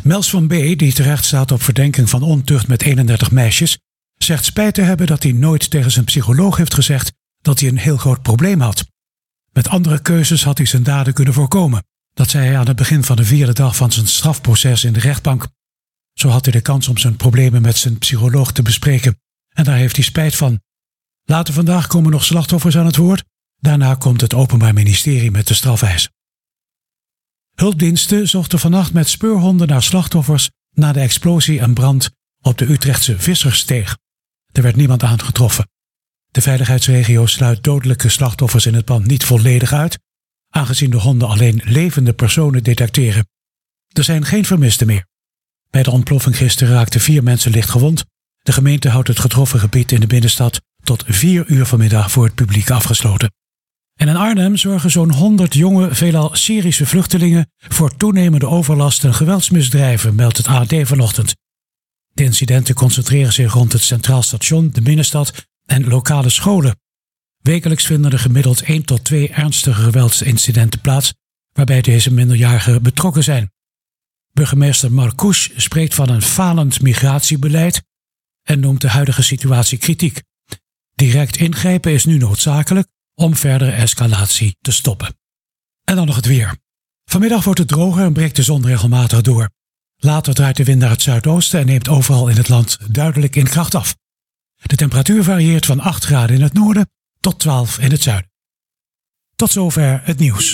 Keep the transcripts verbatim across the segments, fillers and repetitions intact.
Mels van B., die terecht staat op verdenking van ontucht met eenendertig meisjes, zegt spijt te hebben dat hij nooit tegen zijn psycholoog heeft gezegd dat hij een heel groot probleem had. Met andere keuzes had hij zijn daden kunnen voorkomen. Dat zei hij aan het begin van de vierde dag van zijn strafproces in de rechtbank. Zo had hij de kans om zijn problemen met zijn psycholoog te bespreken. En daar heeft hij spijt van. Later vandaag komen nog slachtoffers aan het woord. Daarna komt het Openbaar Ministerie met de strafeis. Hulpdiensten zochten vannacht met speurhonden naar slachtoffers na de explosie en brand op de Utrechtse Visserssteeg. Er werd niemand aangetroffen. De veiligheidsregio sluit dodelijke slachtoffers in het pand niet volledig uit, aangezien de honden alleen levende personen detecteren. Er zijn geen vermisten meer. Bij de ontploffing gisteren raakten vier mensen licht gewond. De gemeente houdt het getroffen gebied in de binnenstad tot vier uur vanmiddag voor het publiek afgesloten. En in Arnhem zorgen zo'n honderd jonge, veelal Syrische vluchtelingen voor toenemende overlast en geweldsmisdrijven, meldt het A D vanochtend. De incidenten concentreren zich rond het Centraal Station, de binnenstad en lokale scholen. Wekelijks vinden er gemiddeld één tot twee ernstige geweldsincidenten plaats, waarbij deze minderjarigen betrokken zijn. Burgemeester Marcouch spreekt van een falend migratiebeleid en noemt de huidige situatie kritiek. Direct ingrijpen is nu noodzakelijk om verdere escalatie te stoppen. En dan nog het weer. Vanmiddag wordt het droger en breekt de zon regelmatig door. Later draait de wind naar het zuidoosten en neemt overal in het land duidelijk in kracht af. De temperatuur varieert van acht graden in het noorden tot twaalf in het zuiden. Tot zover het nieuws.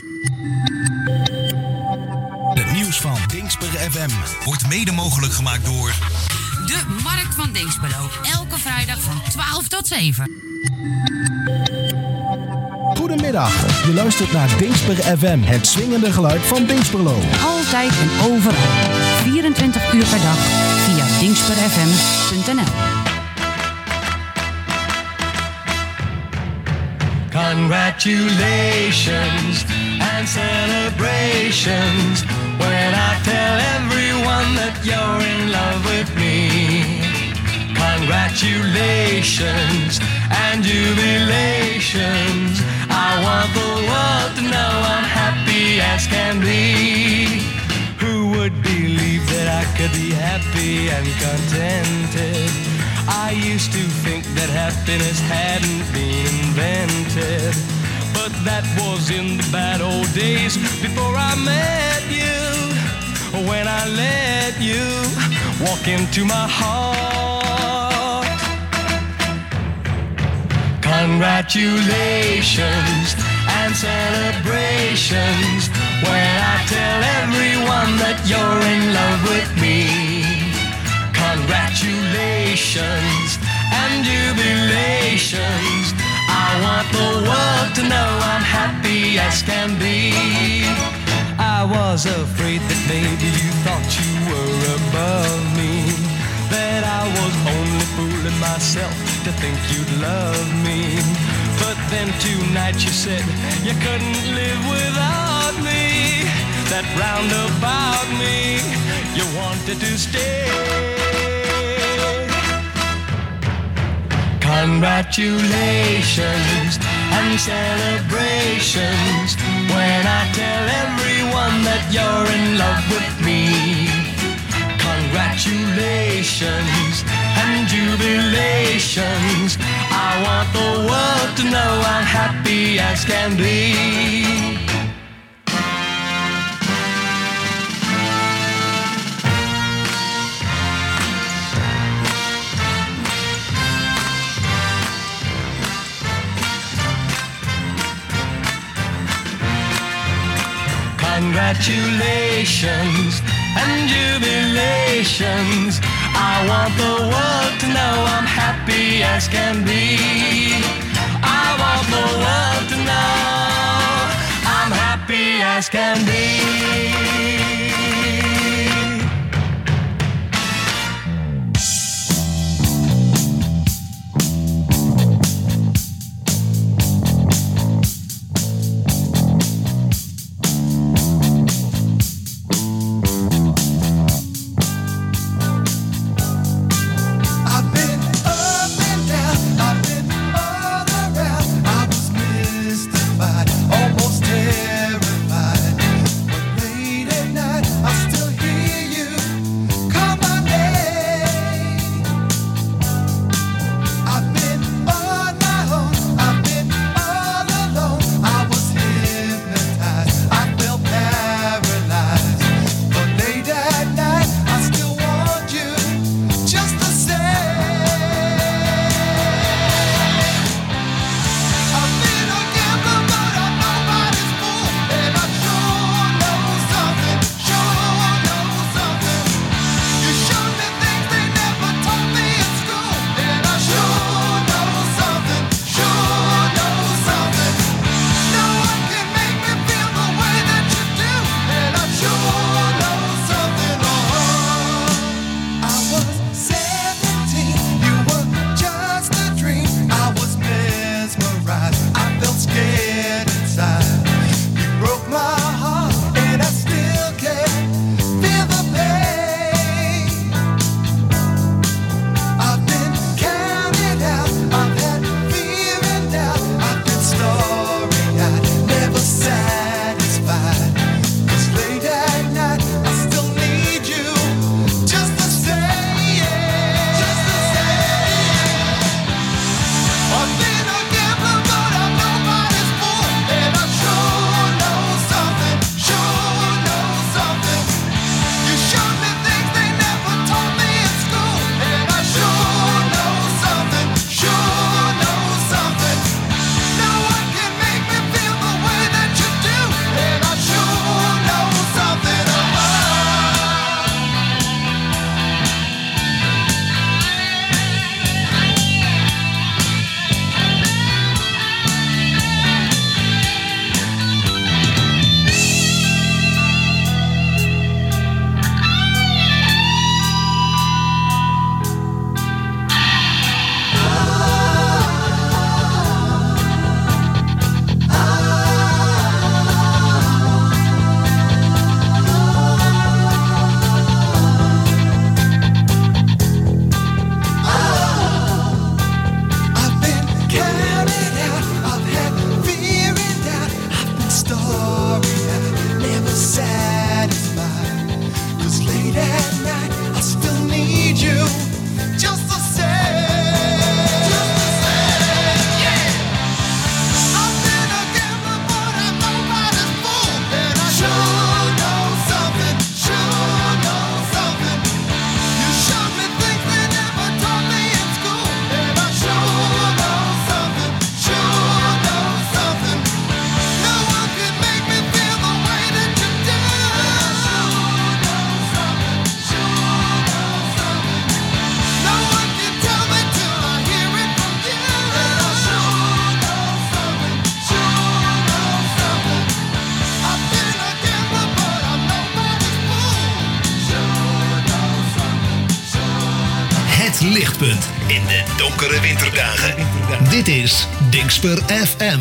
Het nieuws van Dingsper F M wordt mede mogelijk gemaakt door de Markt van Dinxperlo. Elke vrijdag van twaalf tot zeven. Goedemiddag, je luistert naar Dingsper F M, het swingende geluid van Dinxperlo. Altijd en overal, vierentwintig uur per dag, via dingsper f m punt n l. Congratulations and celebrations when I tell everyone that you're in love with me. Congratulations and jubilations. I want the world to know I'm happy as can be. Who would believe that I could be happy and contented? I used to think that happiness hadn't been invented, but that was in the bad old days before I met you. When I let you walk into my heart. Congratulations and celebrations when I tell everyone that you're in love with me. Congratulations and jubilations. I want the world to know I'm happy as can be. I was afraid that maybe you thought you were above me, that I was only fooling myself to think you'd love me. But then tonight you said you couldn't live without me, that roundabout me you wanted to stay. Congratulations and celebrations when I tell everyone that you're in love with me. Congratulations and jubilations. I want the world to know I'm happy as can be. Congratulations and jubilations. I want the world to know I'm happy as can be. I want the world to know I'm happy as can be. Almost terrified, but late at night Lichtpunt in de donkere winterdagen. Dit is Dingsper F M.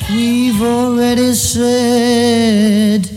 we've already said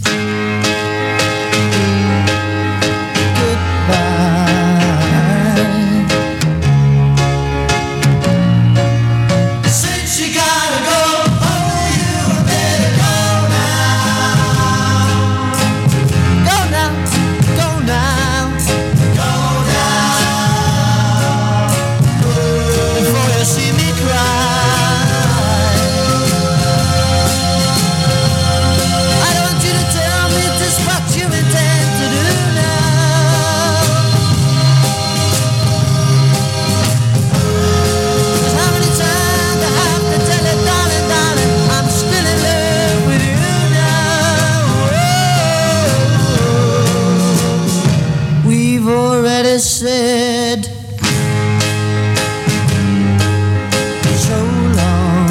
said so long.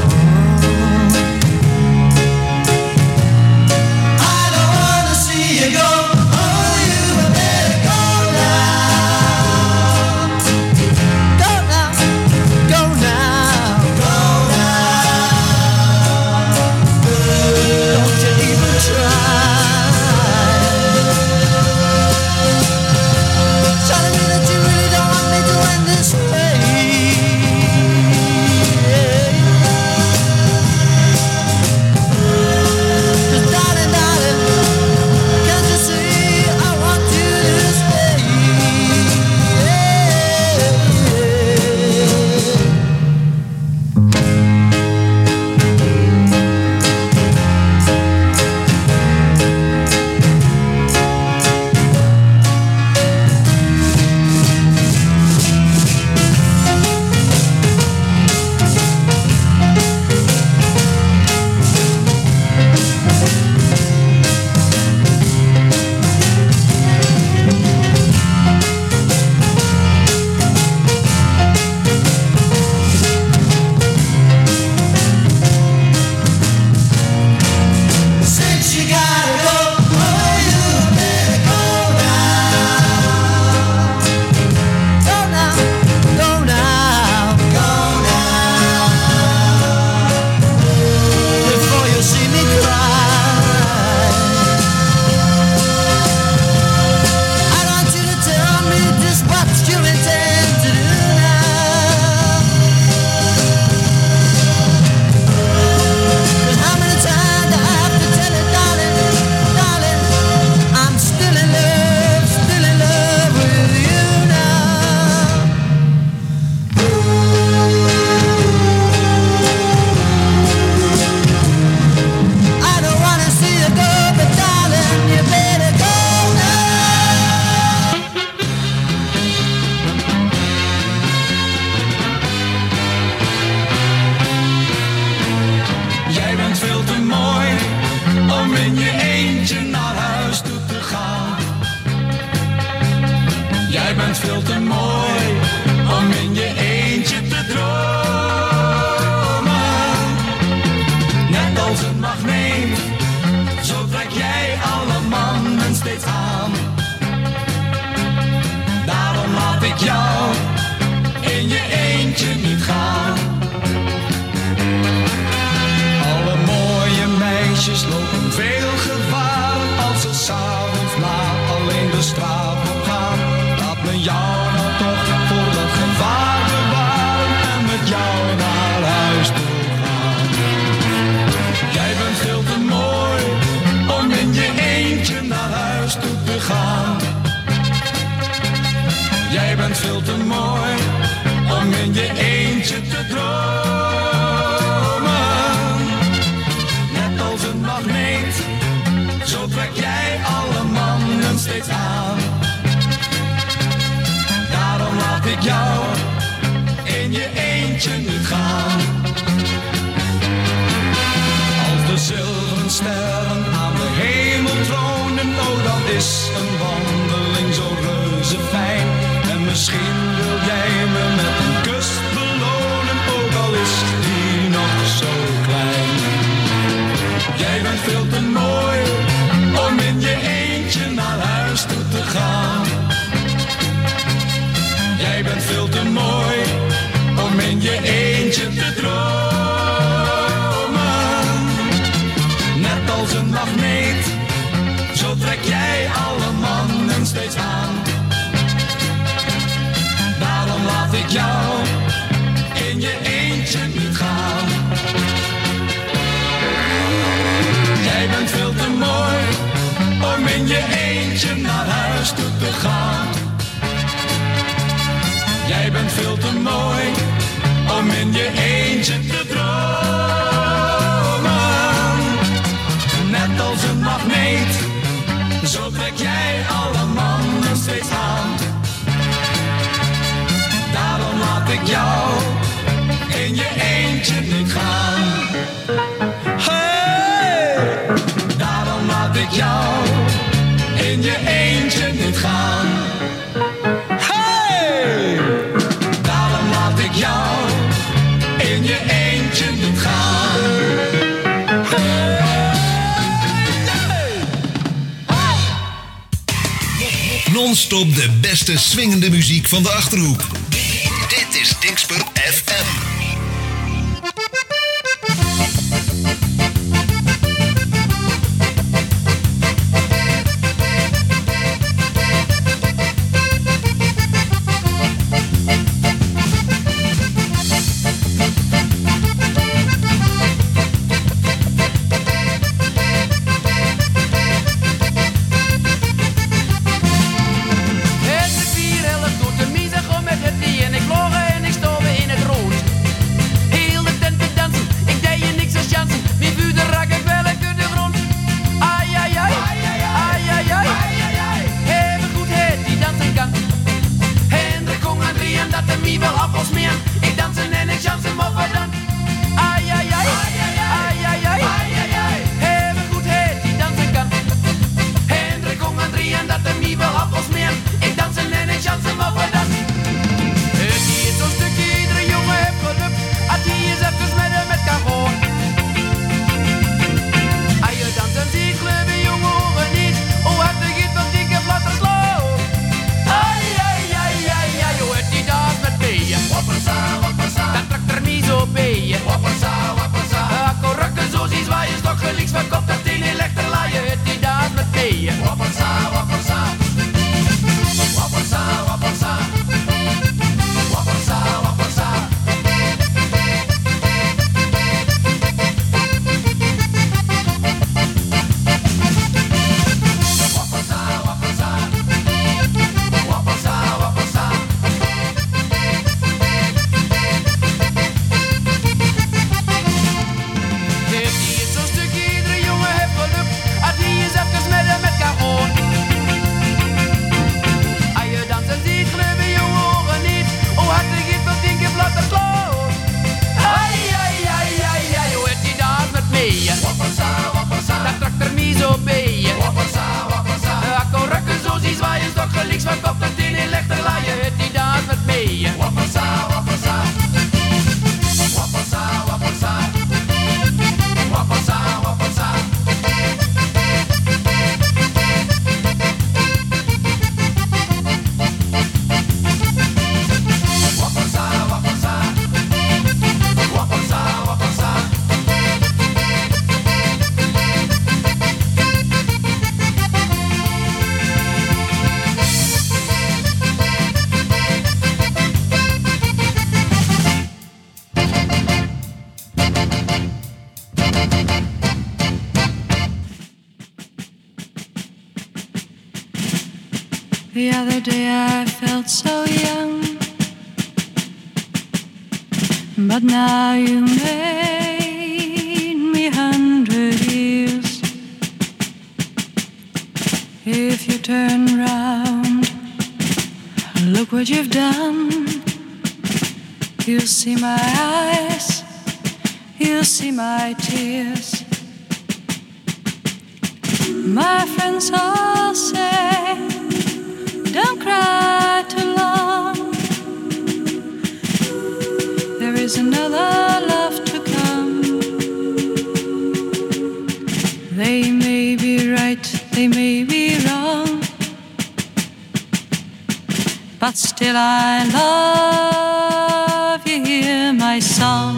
I don't wanna see you go. Oh, you better go now. Go now, go now, go now. Don't you even try. Telling me that you really don't want me to end this way. Cause darling, darling, can't you see I want you to stay? Veel te mooi om in je eentje te dromen. Net als een magneet, zo trek jij alle mannen steeds aan. Daarom laat ik jou in je eentje niet gaan. Alle mooie meisjes lopen veel gevaar om in je eentje te dromen. Net als een magneet, zo trek jij alle mannen steeds aan. Daarom laat ik jou in je eentje niet gaan. Hey! Daarom laat ik jou in je eentje niet gaan. Hey! Daarom laat ik jou in je eentje niet gaan. Hey! Non-stop de beste swingende muziek van de Achterhoek. Dit is Dingsper F M. The other day I felt so young, but now you made me a hundred years. If you turn round, look what you've done. You'll see my eyes, you'll see my tears. My friends all say, don't cry too long. There is another love to come. They may be right, they may be wrong, but still I love you, hear my song.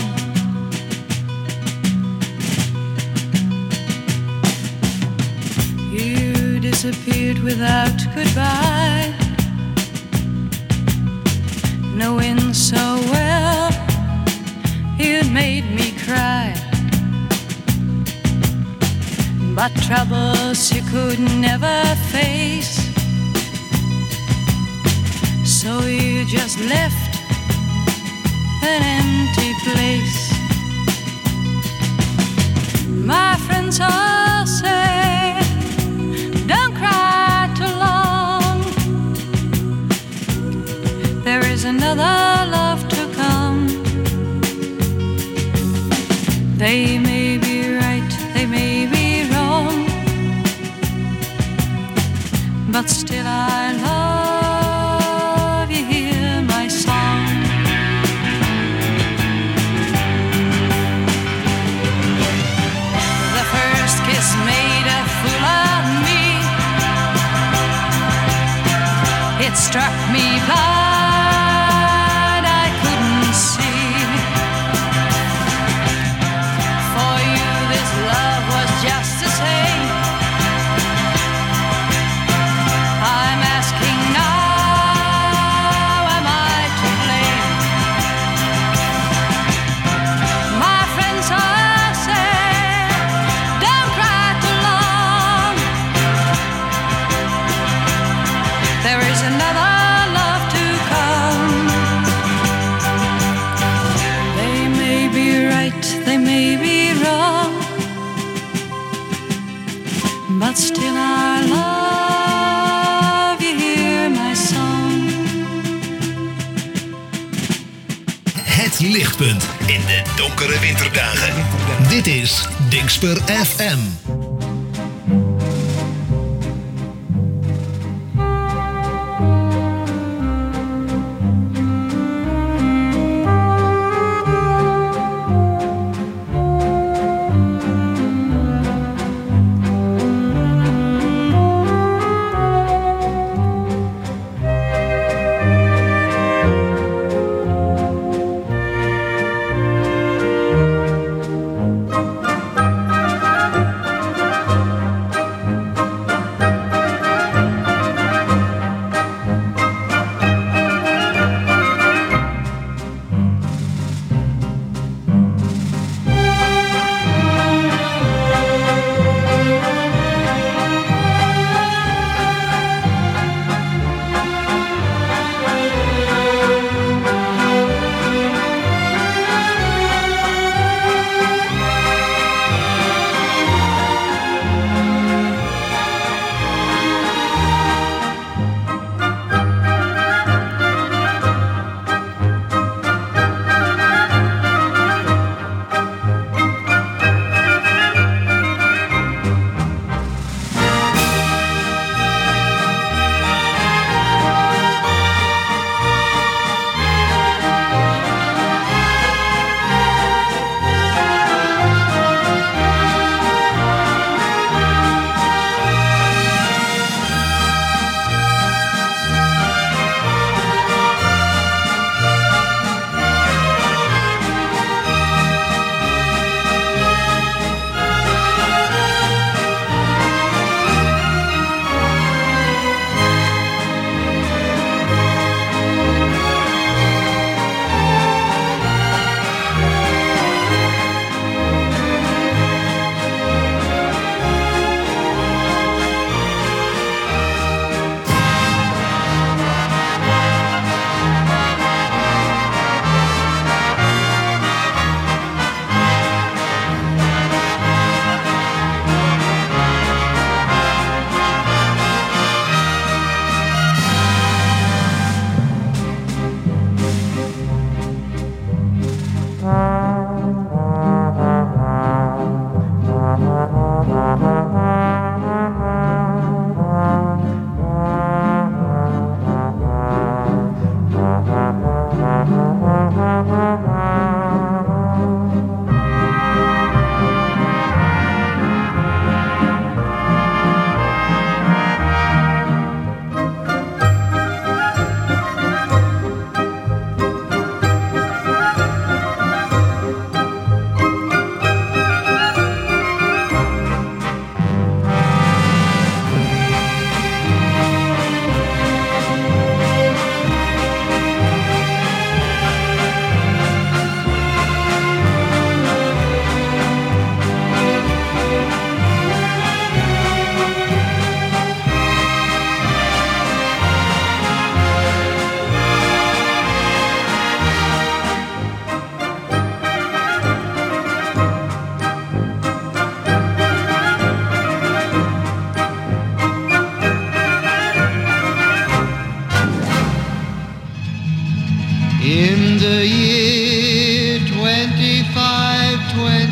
You disappeared without goodbye, knowing so well you'd made me cry. But troubles you could never face, so you just left an empty place. My friends all say, don't cry too long. There is another love to come. They may be right, they may be wrong, but still I love you, hear my song. The first kiss made a fool of me. It struck me blind, I couldn't see. For you this love was just the same. I'm asking now, am I to blame? My friends all say, don't cry too long. There is another love to come. They may be right, they may be wrong, but still I love you, hear my song. Het lichtpunt in de donkere winterdagen. Dit is Dingsper F M.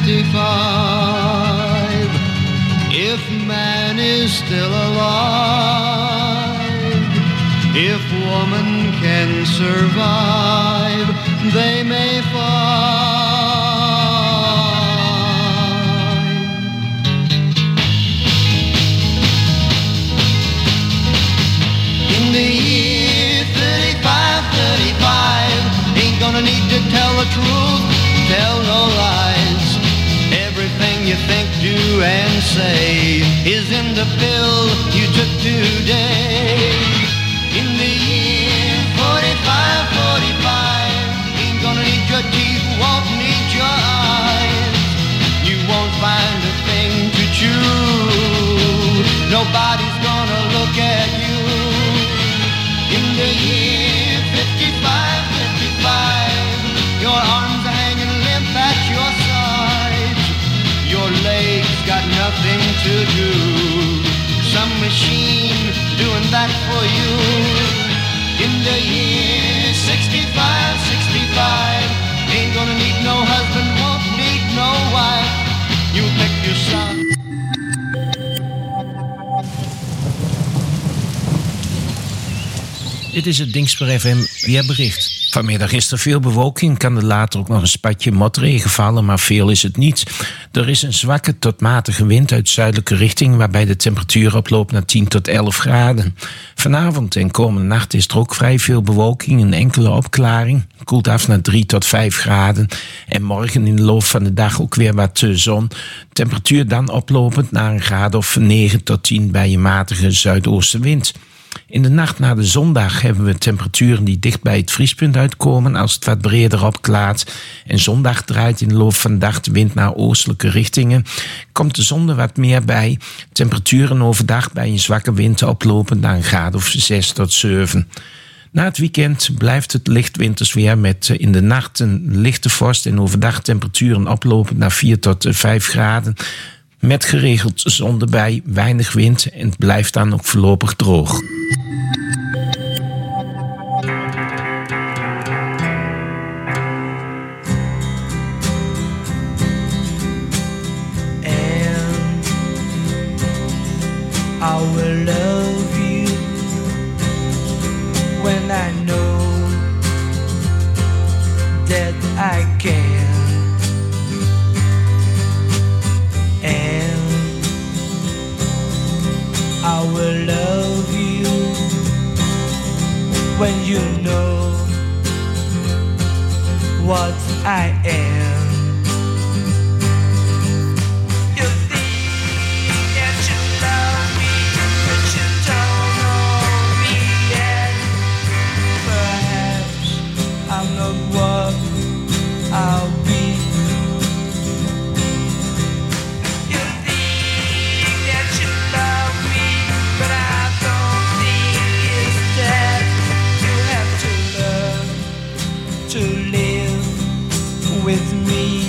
fifty-five, if man is still alive, if woman can survive, they may find. In the year thirty-five, thirty-five, ain't gonna need to tell the truth, tell no lies. Everything you think, do and say is in the pill you took today. In the year forty-five, forty-five, ain't gonna need your teeth, won't need your eyes. You won't find a thing to chew, nobody's gonna look at you. In the year fifty-five, fifty-five, your arms are hanging limp at your sides. Your legs got nothing to do, some machine doing that for you. In the year sixty-five, sixty-five, ain't gonna need no husband, won't need no wife. You pick your son. Dit is het Dingsper F M weerbericht. Vanmiddag is er veel bewolking, kan er later ook nog een spatje motregen vallen, maar veel is het niet. Er is een zwakke tot matige wind uit zuidelijke richting, waarbij de temperatuur oploopt naar tien tot elf graden. Vanavond en komende nacht is er ook vrij veel bewolking, een enkele opklaring. Koelt af naar drie tot vijf graden. En morgen in de loop van de dag ook weer wat zon. Temperatuur dan oplopend naar een graad of negen tot tien bij een matige zuidoostenwind. In de nacht na de zondag hebben we temperaturen die dicht bij het vriespunt uitkomen als het wat breder opklaart. En zondag draait in de loop van de dag de wind naar oostelijke richtingen. Komt de zon er wat meer bij. Temperaturen overdag bij een zwakke wind oplopend naar een graad of zes tot zeven. Na het weekend blijft het licht wintersweer met in de nacht een lichte vorst en overdag temperaturen oplopend naar vier tot vijf graden. Met geregeld zon erbij, weinig wind en het blijft dan ook voorlopig droog. And I will love you when I know that I can. I will love you when you know what I am. You think that you love me, but you don't know me yet. Perhaps I'm not what I'll be. To live with me.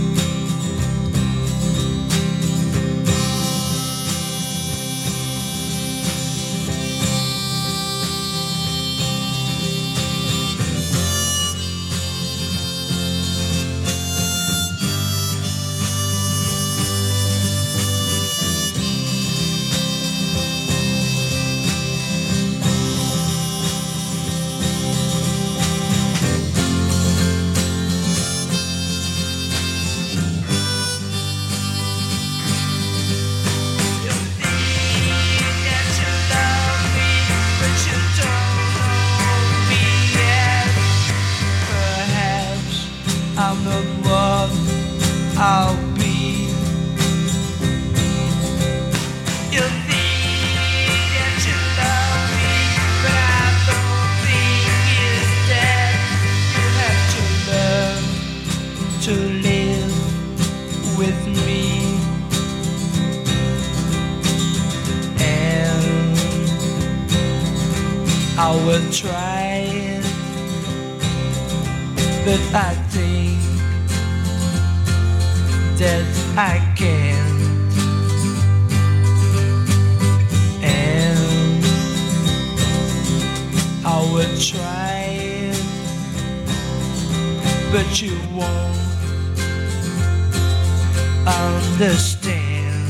I'm not what I'll be. You think that you love me, but I don't think it's that. You have to learn to live with me. And I will try it, but I think that I can. And I will try it, but you won't understand.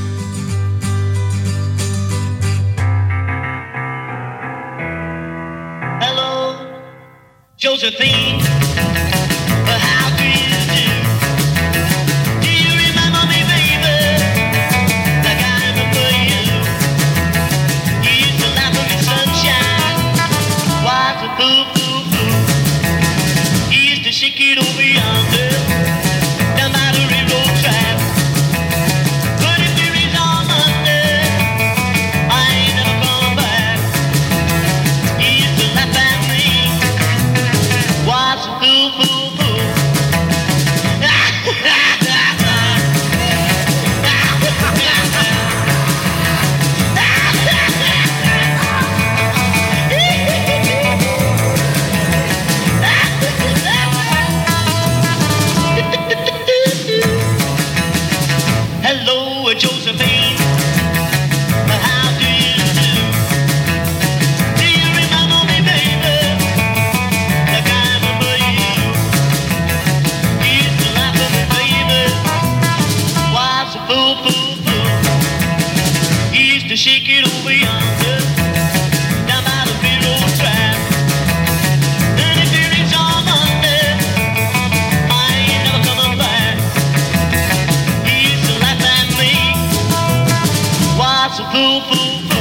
Hello, Josephine. How do you do? Do you remember me, baby? Like I remember you. You used to laugh at me, sunshine. Why's a boo, boo, boo? You used to shake it over yonder, down by the railroad track. But if there is on Monday, I ain't never come back. You used to laugh at me. Why's a boo, boo, boo? Hello, Josephine. How do you do? Do you remember me, baby? Like I remember you. You used to laugh at me, baby. Why's a boo, boo, boo? You used to shake it over yonder, down by the railroad track. And if you reach on Monday, I ain't never coming back. You used to laugh at me. Why's a boo, boo, boo?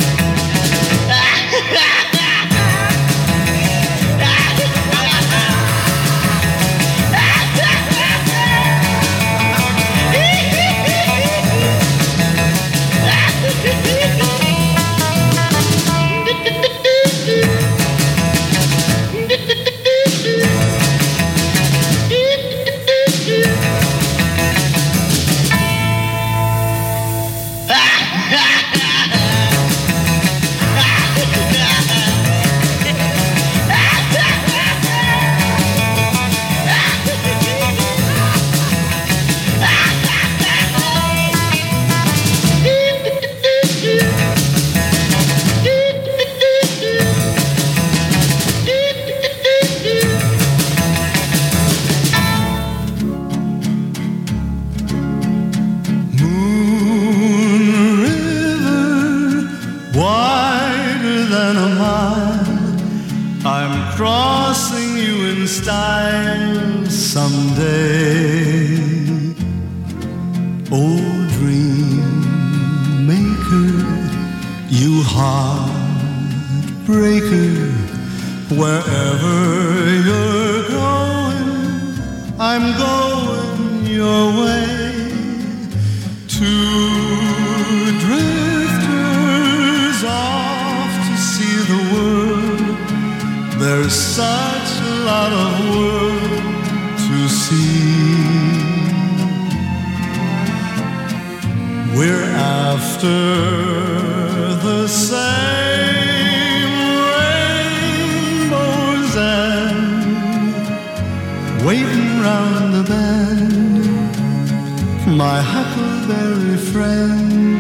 Wider than a mile, I'm crossing you in style someday. Oh, dream maker, you heartbreaker, wherever you're going, I'm going your way. Two drifters off to see the world. There's such a lot of world to see. We're after the same rainbows and waiting round the bend, my huckleberry friend,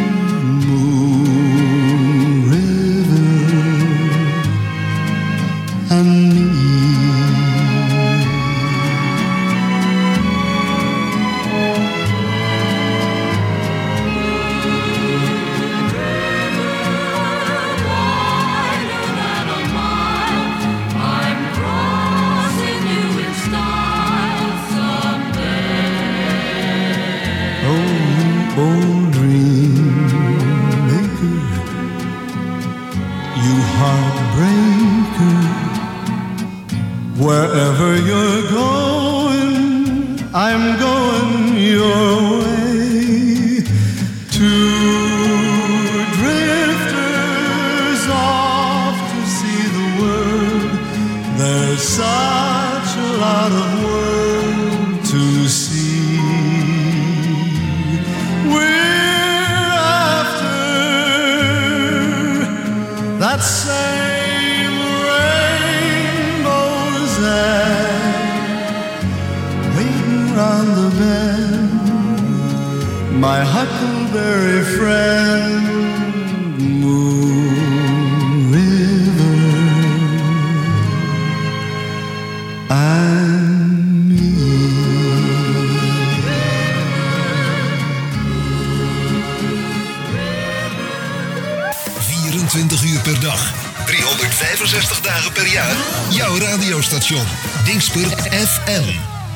Moon River and me. Old dream maker, you heartbreaker, wherever you're going, I'm going your way. Two drifters off to see the world. There's such a lot of world to see. That same rainbow's end, waiting round the bend, my huckleberry friend, Moon River and me. honderdvijfenzestig dagen per jaar. Jouw radiostation. Dingsper F M.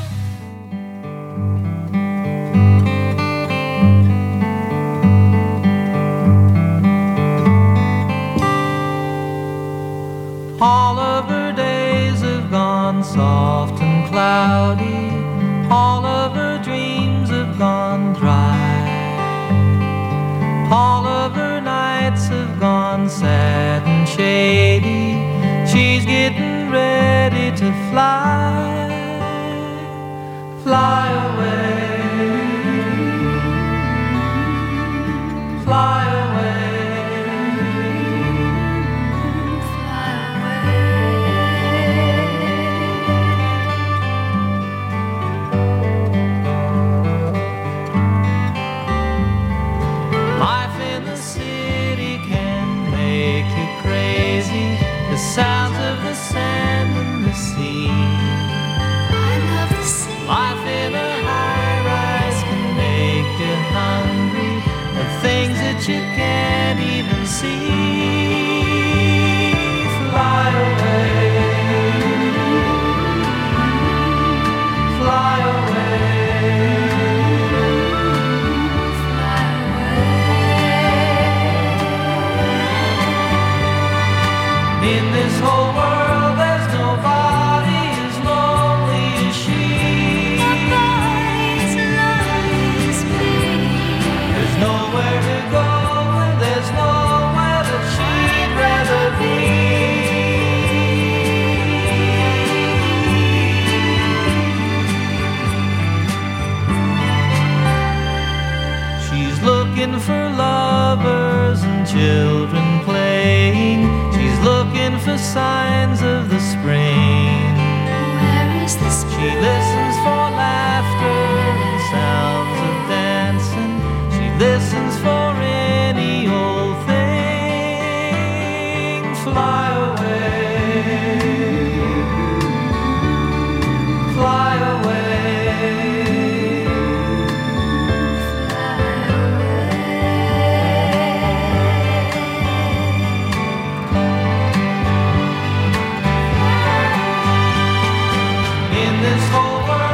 All of her days have gone soft and cloudy. All of her dreams have gone dry. All of her nights have gone sad and shady. She's getting ready to fly. Fly away. Fly away. The sounds of the sand and the sea. I love the sea. Life in a high-rise can make you hungry. The things that you can't even see. Fly away. Fly away. In this whole world, there's nobody as lonely as she. Nobody as lonely as me. There's nowhere to go, and there's nowhere that she'd rather be. She's looking for lovers and children playing. She's looking for signs of the spring. Where is the spring? She listens for laughter and sounds of dancing. She listens for any old thing. Fly away. Fly away. This whole world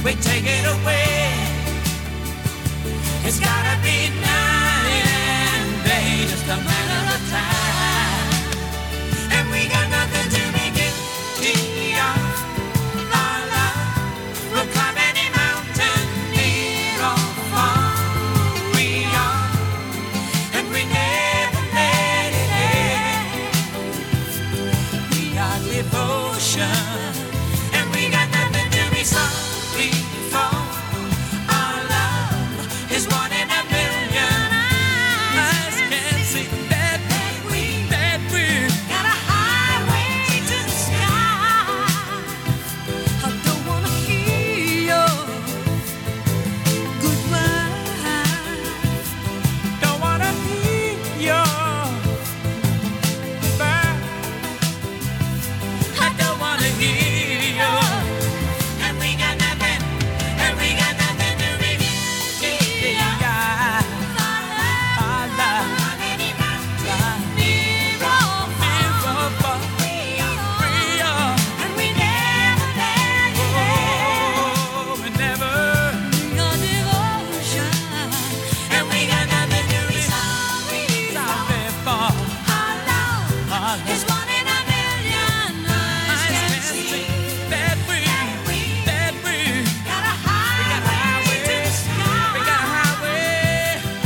we take it away. It's gotta be night and day, just a matter of time. And we got nothing to be guilty of. Our love will climb any mountain, near or far. We are, and we never let it end. We are devotion, and we got nothing to be sorry for. Our love is one in a million. Eyes can't see that we, that we got a highway to the sky. I don't wanna hear your goodbye. Don't wanna hear your goodbye. I don't wanna hear your. And we got nothing, and we got nothing to be guilty of. Our love, near or far. We are, and we never let it end. We never. We are devotion, and we got nothing to be sorry for. Our love is one in a million. Eyes can see that we, that we got a highway to the sky. We got a highway,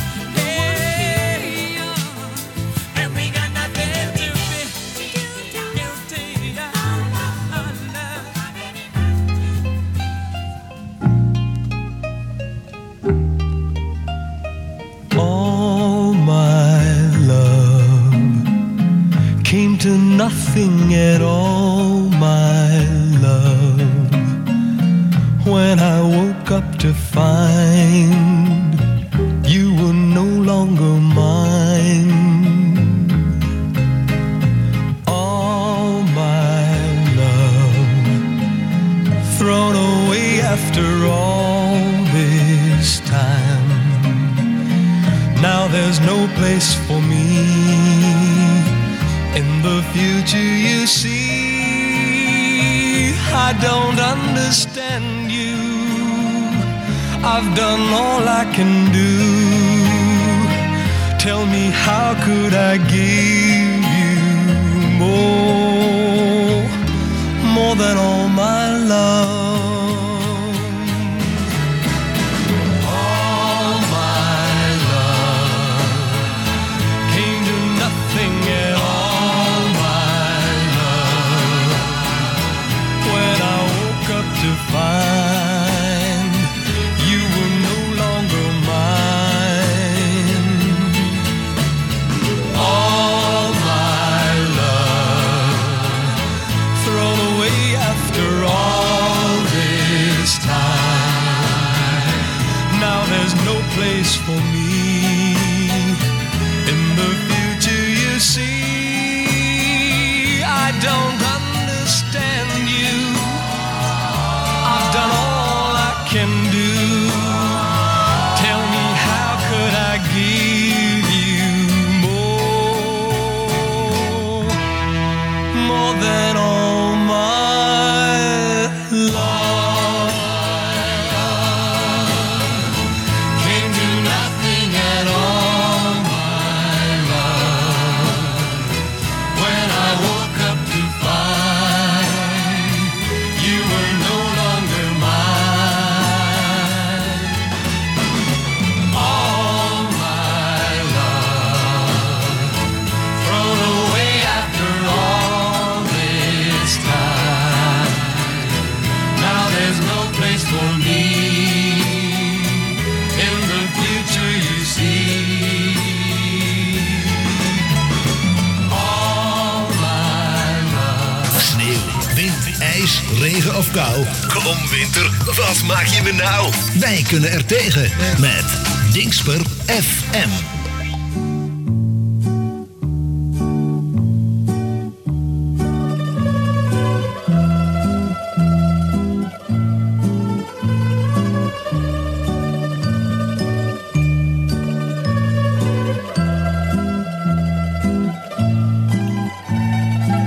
yeah. And we got nothing to be guilty of. Our love. All my love came to nothing at all, my love, when I woke up to find you were no longer mine. All my love thrown away after all this time. Now there's no place for me in the future, you see. I don't understand you. I've done all I can do. Tell me, how could I give you more, more than all my love? All my love came to nothing at all, my love, when I woke up to find you were no longer mine. All my love thrown away after all this time. Now there's no place for me in the future, you see. I don't understand you. I've done all I can do. Tell me, how could I give you more, more than all my love? Came to nothing at all, my love, when I woke up to find you were no longer mine. All my love thrown away after all this time. Now there's no place for me in the future, you see. All my love. Sneeuw, wind, ijs, regen of kou. Kom winter, wat maak je me nou? Wij kunnen er tegen met Dingsper F M.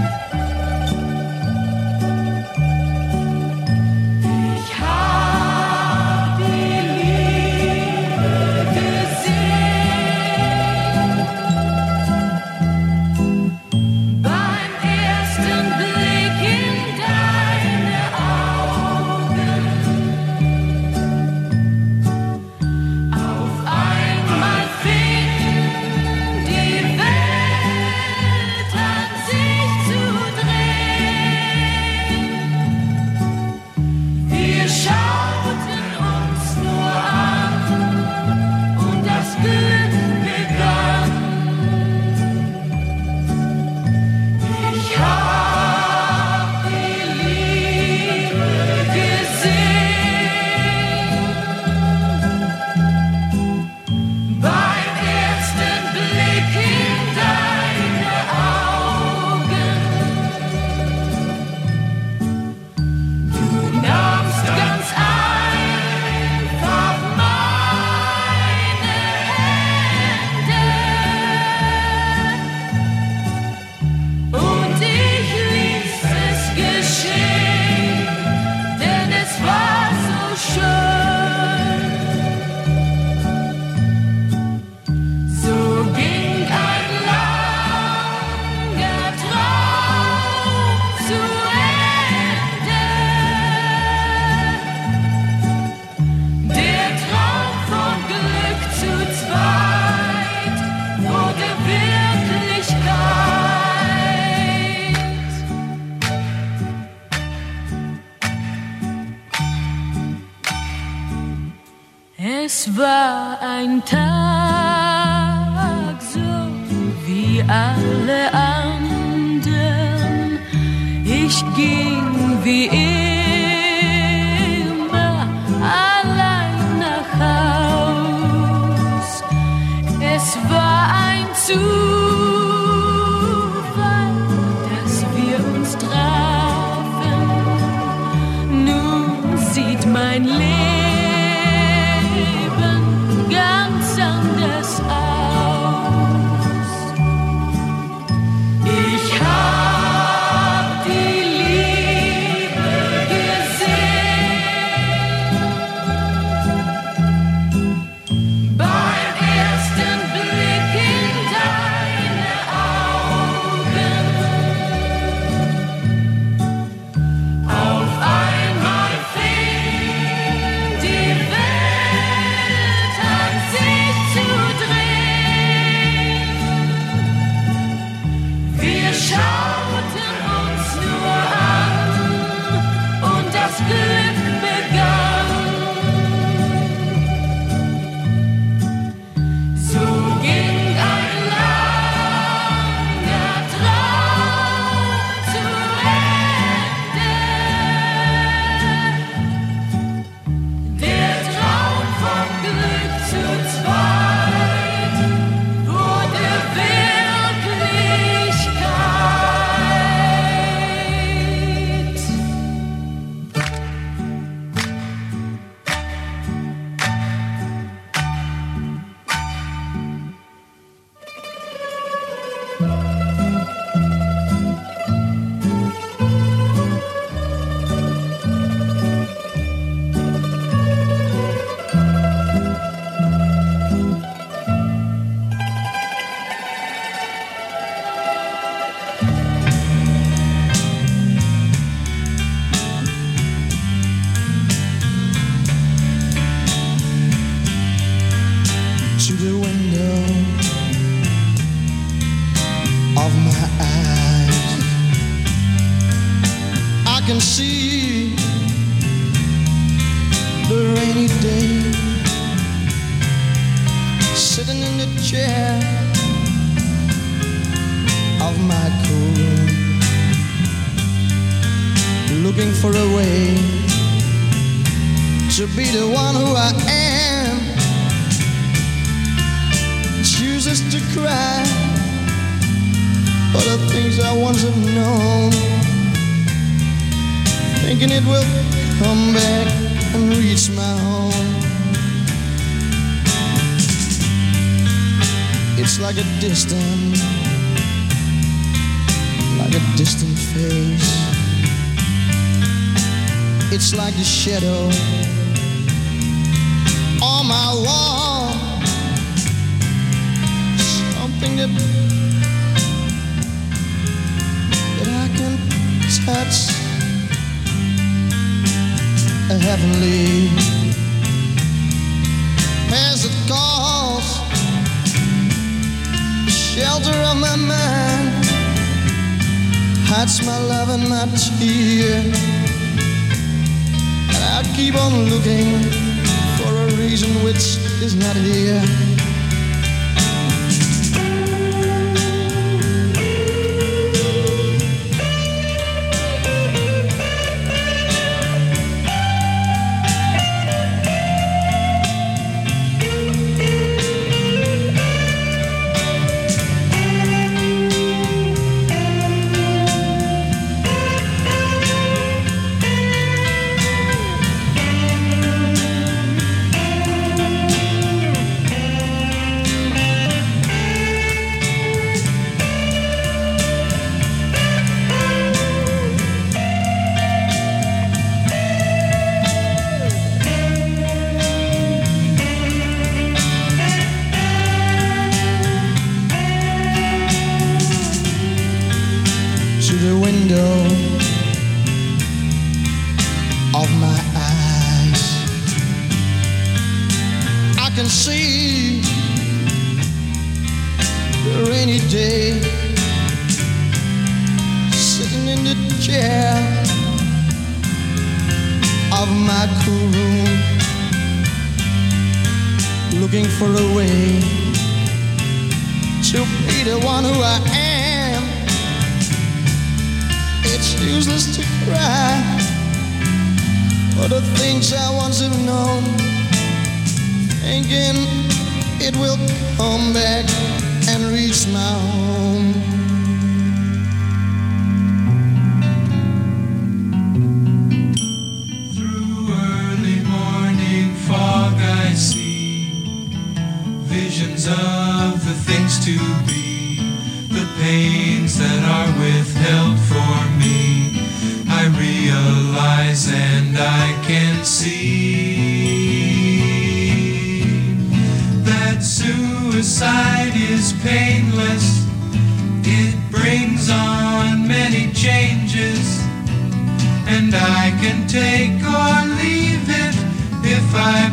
Ich habe Es war ein Tag so wie alle anderen. Ich ging wie immer allein nach Haus. Es war ein Zufall, dass wir uns trafen. Nun sieht mein Leben ganz anders aus. Ich hab die Liebe gesehen beim ersten Blick in deine Augen. Auf einmal fing die Welt an sich zu drehen. Wir schauten uns nur an und das Glück begann. So ging ein langer Traum zu Ende. Der Traum vom Glück zu zweit wurde Wirklichkeit. To the window of my eyes, I can see the rainy day, sitting in the chair of my cool room, looking for a way to be the one who I am. Chooses to cry for the things I once have known, thinking it will come back and reach my home. It's like a distant, like a distant face. It's like the shadow on my wall, something that, that I can touch, a heavenly as it calls, shelter of my mind, hides my love and my tear, and I keep on looking for a reason which is not here. Of my eyes, I can see the rainy day, sitting in the chair of my cool room, looking for a way to be the one who I am. It's useless to cry for the things I once have known. Thinking it will come back and reach my home. Through early morning fog I see visions of the things to be, the pains that are withheld for me. I realize and I can see that suicide is painless. It brings on many changes, and I can take or leave it if I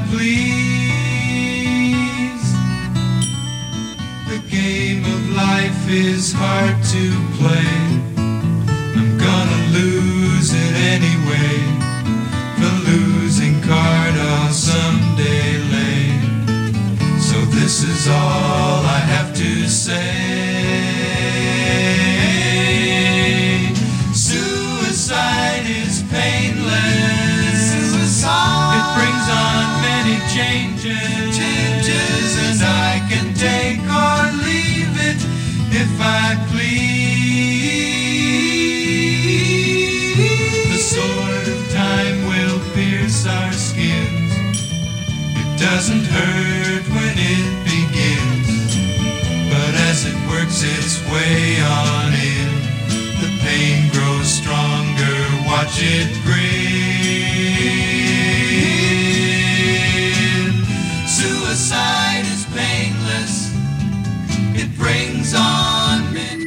please. The game of life is hard to play. I'm gonna lose it anyway. The losing card I'll someday lay. So this is all I have to say. Suicide is painless. Suicide. It brings on many changes. Changes. And I can take or leave it if I please. The sword of time will pierce our skins. It doesn't hurt when it begins, but as it works its way on in, the pain grows stronger. Watch it grin. Suicide is painless. It brings on many.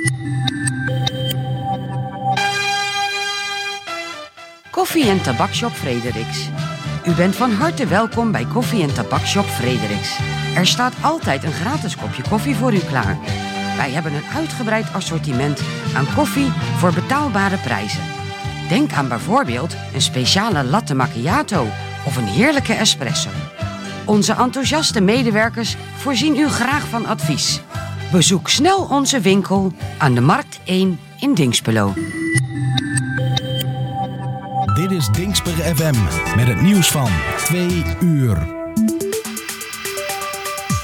Koffie- en tabakshop Frederiks. U bent van harte welkom bij Koffie- en Tabakshop Frederiks. Er staat altijd een gratis kopje koffie voor u klaar. Wij hebben een uitgebreid assortiment aan koffie voor betaalbare prijzen. Denk aan bijvoorbeeld een speciale latte macchiato of een heerlijke espresso. Onze enthousiaste medewerkers voorzien u graag van advies. Bezoek snel onze winkel aan de Markt één in Dinxperlo. Dit is Dinxper F M met het nieuws van twee uur.